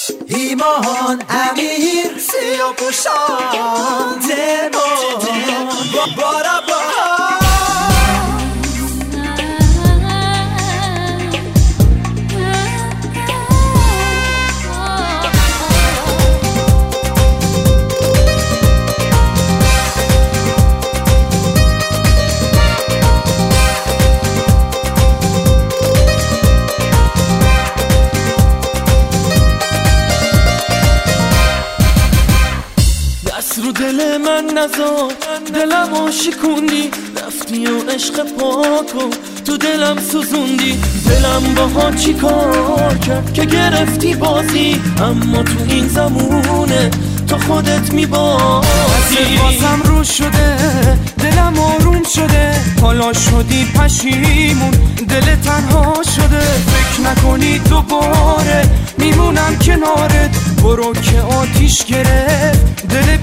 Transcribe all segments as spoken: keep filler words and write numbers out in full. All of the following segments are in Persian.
ایمان امیر سیاه پوشان دمان بارا بارا رو دل من نزار دلمو شکوندی رفتی و عشق پاکو تو دلم سوزوندی دلم باها چی کار کرد که گرفتی بازی اما تو این زمونه تو خودت میبازی بازم رو شده دلم آروم شده حالا شدی پشیمون دل تنها شده فکر نکنی دوباره میمونم کنارت برو که آتیش گرفت دل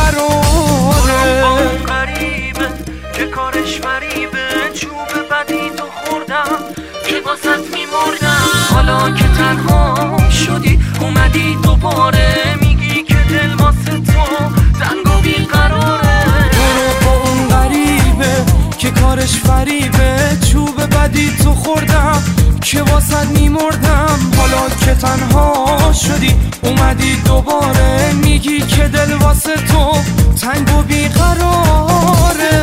بیقراره غریبه که کارش فریبه چوب بدی تو خوردم که واسط میمردم حالا که تنها شدی اومدی دوباره میگی که دل واسه تو تنگ و بیقراره برو با اون غریبه که کارش فریبه چوب بدی تو خوردم که واسط میمردم حالا که تنها شدی اومدی دوباره میگی که دل واسه تو تنگ و بیقراره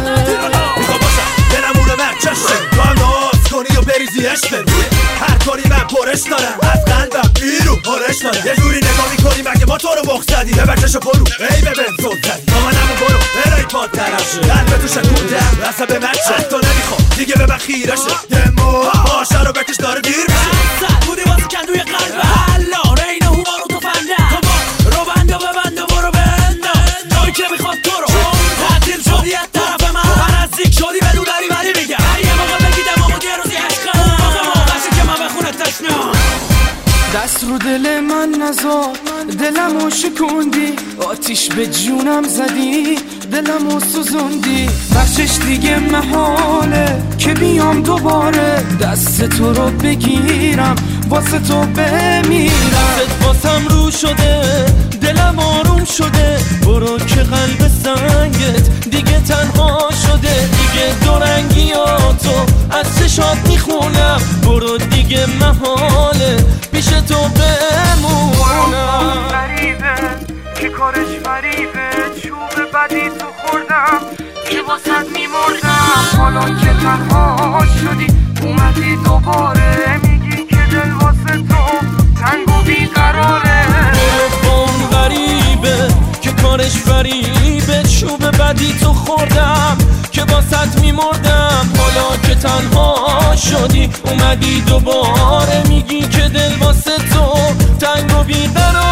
میخوام باشم دلم اونو مرچشه تو هم ناز کنی و بریزی عشق روی هر کاری من پرش دارم از قلبم بیرو پرش دارم یه جوری نگاه میکنی مگه ما تو رو مخ زدی به بچهشو برو ای به بن زود زدی با منمو برو برای پاد درشه قلب تو شکوندم رسه به مرچه حتی نمیخوام دیگه به من خیرشه دمو باشه رو بکش داره دیر میشه بودی واسه کندوی قلبه حالا رین هوارو تو فنده رو بند و ببند و برو بنده نایی که میخواد تو رو تعطیل شدی از طرف من نزدیک شدی به دو داری بری میگم یه موقع بگیدم آقا یه روزی عشقم موقع موقعشه که من بخونه تشنم دست رو دل من نزار دلمو شکوندی آتیش به جونم زدی دلمو سوزوندی بخشش دیگه محاله که بیام دوباره دست تو رو بگیرم واسه تو بمیرم دست واسم رو شده دلم آروم شده برو که قلب سنگت دیگه تنها شده دیگه دورنگیاتو از چشات میخونم برو دیگه محاله پیش تو بمونم غریبه که کارش فریبه چوب بدی تو خوردم که واسط میمردم حالا که تنها شدی اومدی دوباره میگی که دل واسه تو تنگ و بیقراره با اون غریبه که کارش فریبه چوب بدی تو خوردم که واسط میمردم حالا که تنها شدی اومدی دوباره میگی که دل واسه تو تنگ و بیقراره